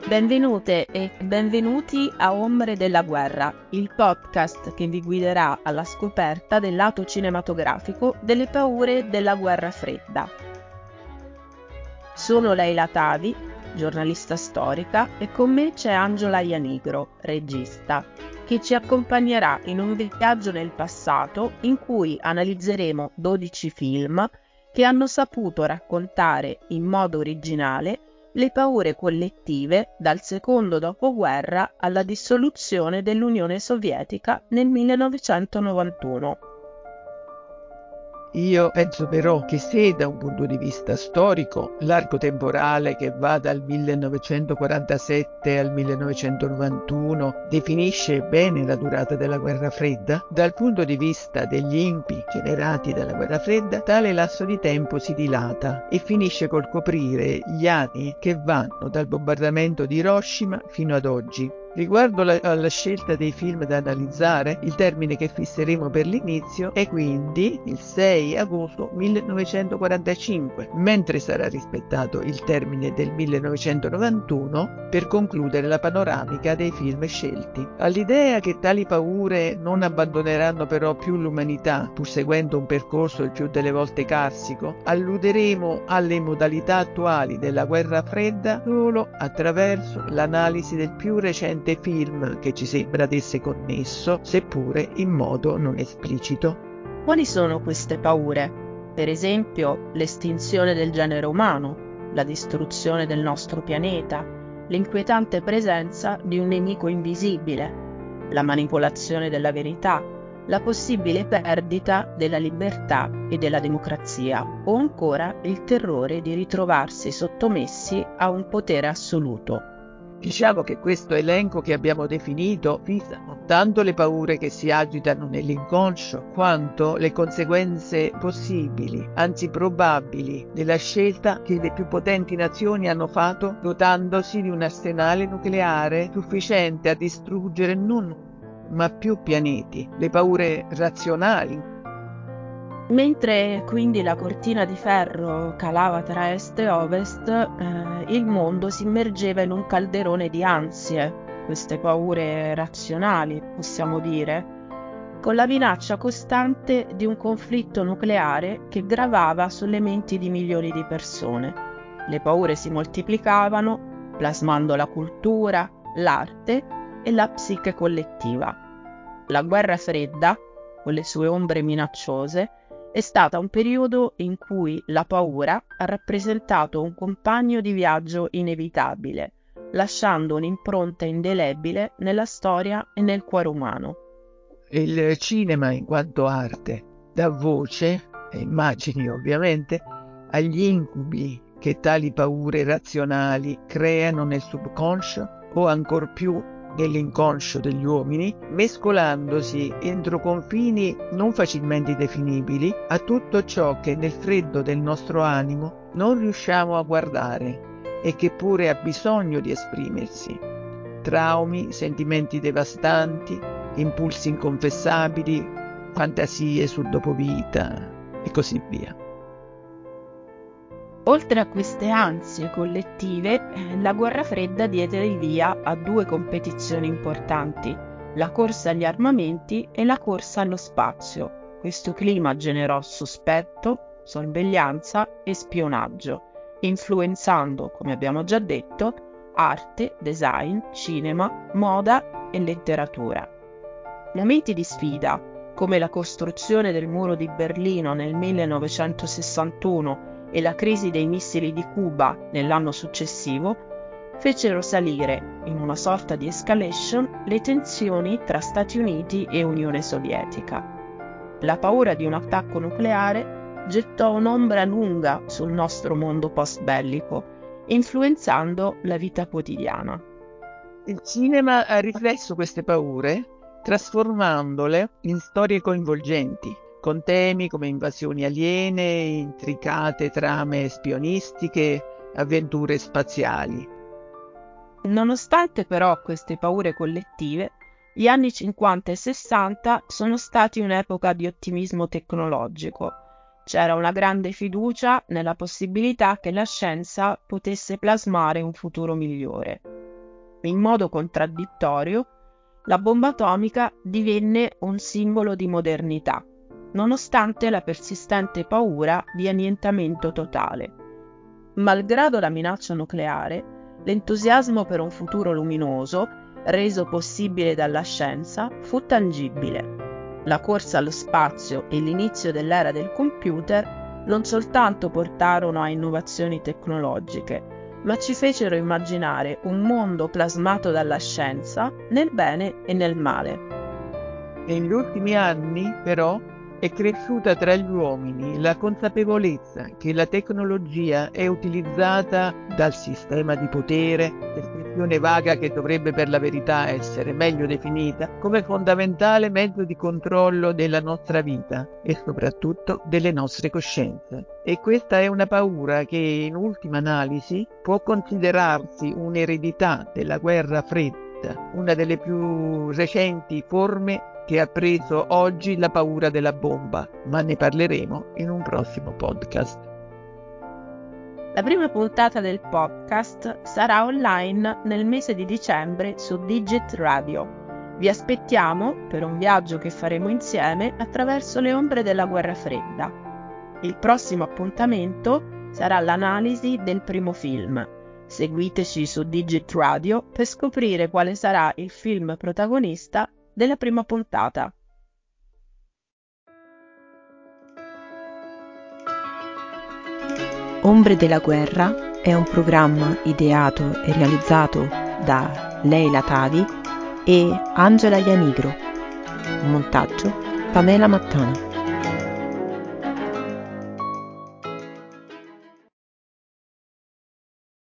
Benvenute e benvenuti a Ombre della Guerra, il podcast che vi guiderà alla scoperta del lato cinematografico delle paure della guerra fredda. Sono Leila Tavi, giornalista storica, e con me c'è Angela Ianigro, regista, che ci accompagnerà in un viaggio nel passato in cui analizzeremo 12 film che hanno saputo raccontare in modo originale le paure collettive dal secondo dopoguerra alla dissoluzione dell'Unione Sovietica nel 1991. Io penso però che se da un punto di vista storico l'arco temporale che va dal 1947 al 1991 definisce bene la durata della guerra fredda, dal punto di vista degli incubi generati dalla guerra fredda, tale lasso di tempo si dilata e finisce col coprire gli anni che vanno dal bombardamento di Hiroshima fino ad oggi. Riguardo alla scelta dei film da analizzare, il termine che fisseremo per l'inizio è quindi il 6 agosto 1945, mentre sarà rispettato il termine del 1991 per concludere la panoramica dei film scelti. All'idea che tali paure non abbandoneranno però più l'umanità, pur seguendo un percorso il più delle volte carsico, alluderemo alle modalità attuali della guerra fredda solo attraverso l'analisi del più recente film che ci sembra d'esse connesso, seppure in modo non esplicito. Quali sono queste paure? Per esempio, l'estinzione del genere umano, la distruzione del nostro pianeta, l'inquietante presenza di un nemico invisibile, la manipolazione della verità, la possibile perdita della libertà e della democrazia, o ancora il terrore di ritrovarsi sottomessi a un potere assoluto. Diciamo che questo elenco che abbiamo definito visa non tanto le paure che si agitano nell'inconscio, quanto le conseguenze possibili, anzi probabili, della scelta che le più potenti nazioni hanno fatto dotandosi di un arsenale nucleare sufficiente a distruggere non uno, ma più pianeti. Le paure razionali. Mentre quindi la cortina di ferro calava tra est e ovest, il mondo si immergeva in un calderone di ansie, queste paure razionali, possiamo dire, con la minaccia costante di un conflitto nucleare che gravava sulle menti di milioni di persone. Le paure si moltiplicavano, plasmando la cultura, l'arte e la psiche collettiva. La guerra fredda, con le sue ombre minacciose, è stata un periodo in cui la paura ha rappresentato un compagno di viaggio inevitabile, lasciando un'impronta indelebile nella storia e nel cuore umano. Il cinema in quanto arte dà voce, e immagini ovviamente, agli incubi che tali paure razionali creano nel subconscio o ancor più nell'inconscio degli uomini, mescolandosi entro confini non facilmente definibili a tutto ciò che nel freddo del nostro animo non riusciamo a guardare e che pure ha bisogno di esprimersi. Traumi, sentimenti devastanti, impulsi inconfessabili, fantasie sul dopovita e così via. Oltre a queste ansie collettive, la guerra fredda diede il via a due competizioni importanti, la corsa agli armamenti e la corsa allo spazio. Questo clima generò sospetto, sorveglianza e spionaggio, influenzando, come abbiamo già detto, arte, design, cinema, moda e letteratura. Momenti di sfida, come la costruzione del muro di Berlino nel 1961 e la crisi dei missili di Cuba nell'anno successivo, fecero salire, in una sorta di escalation, le tensioni tra Stati Uniti e Unione Sovietica. La paura di un attacco nucleare gettò un'ombra lunga sul nostro mondo post-bellico, influenzando la vita quotidiana. Il cinema ha riflesso queste paure, trasformandole in storie coinvolgenti, con temi come invasioni aliene, intricate trame spionistiche, avventure spaziali. Nonostante però queste paure collettive, gli anni 50 e 60 sono stati un'epoca di ottimismo tecnologico. C'era una grande fiducia nella possibilità che la scienza potesse plasmare un futuro migliore. In modo contraddittorio, la bomba atomica divenne un simbolo di modernità, nonostante la persistente paura di annientamento totale. Malgrado la minaccia nucleare, l'entusiasmo per un futuro luminoso, reso possibile dalla scienza, fu tangibile. La corsa allo spazio e l'inizio dell'era del computer non soltanto portarono a innovazioni tecnologiche, ma ci fecero immaginare un mondo plasmato dalla scienza nel bene e nel male. Negli ultimi anni, però, è cresciuta tra gli uomini la consapevolezza che la tecnologia è utilizzata dal sistema di potere, espressione vaga che dovrebbe per la verità essere meglio definita, come fondamentale mezzo di controllo della nostra vita e soprattutto delle nostre coscienze. E questa è una paura che in ultima analisi può considerarsi un'eredità della guerra fredda, una delle più recenti forme che ha preso oggi la paura della bomba, ma ne parleremo in un prossimo podcast. La prima puntata del podcast sarà online nel mese di dicembre su Digit Radio. Vi aspettiamo per un viaggio che faremo insieme attraverso le ombre della guerra fredda. Il prossimo appuntamento sarà l'analisi del primo film. Seguiteci su Digit Radio per scoprire quale sarà il film protagonista della prima puntata. Ombre della guerra è un programma ideato e realizzato da Leila Tavi e Angela Ianigro. Montaggio Pamela Mattana.